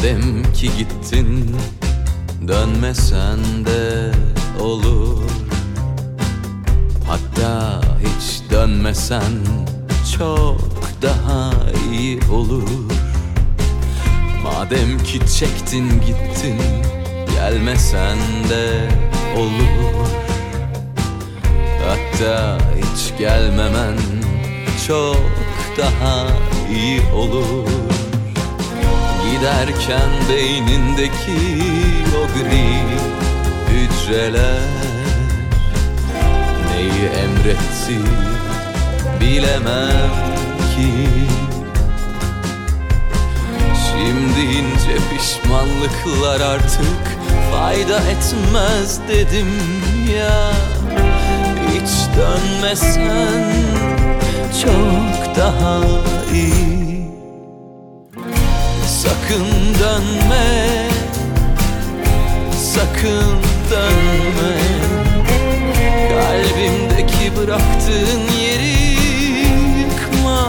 Madem ki gittin, dönmesen de olur. Hatta hiç dönmesen çok daha iyi olur. Madem ki çektin gittin, gelmesen de olur. Hatta hiç gelmemen çok daha iyi olur. Giderken beynindeki o gri hücreler neyi emretti bilemem ki. Şimdi ince pişmanlıklar artık fayda etmez dedim ya. Hiç dönmesen çok daha iyi. Sakın dönme, sakın dönme. Kalbimdeki bıraktığın yeri yıkma.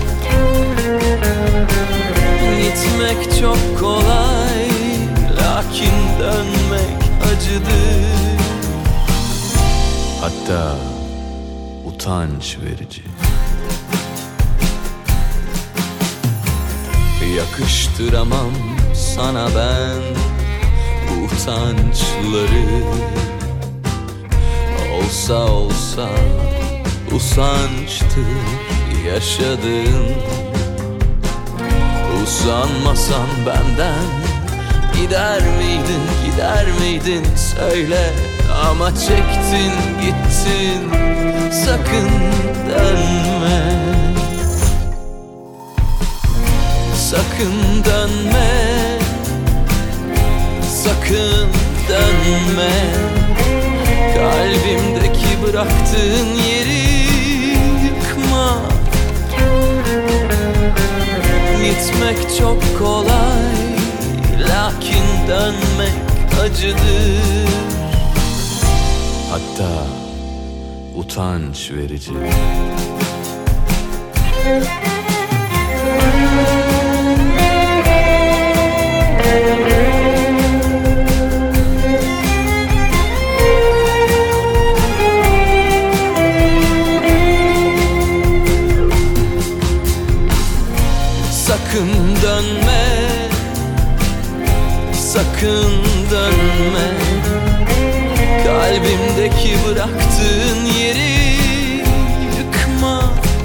Gitmek çok kolay, lakin dönmek acıdır. Hatta utanç verici. Yakıştıramam sana ben bu utançları. Olsa olsa usançtır yaşadığın. Usanmasan benden gider miydin, gider miydin söyle. Ama çektin gittin, sakın dönme. Sakın dönme, sakın dönme. Kalbimdeki bıraktığın yeri yıkma. Gitmek çok kolay, lakin dönmek acıdır. Hatta utanç verici. Sakın dönme, sakın dönme. Kalbimdeki bıraktığın yeri yıkma.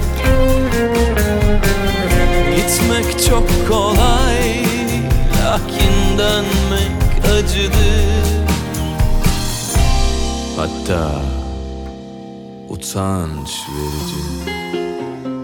Gitmek çok kolay, lakin dönmek acıdır. Hatta utanç verici.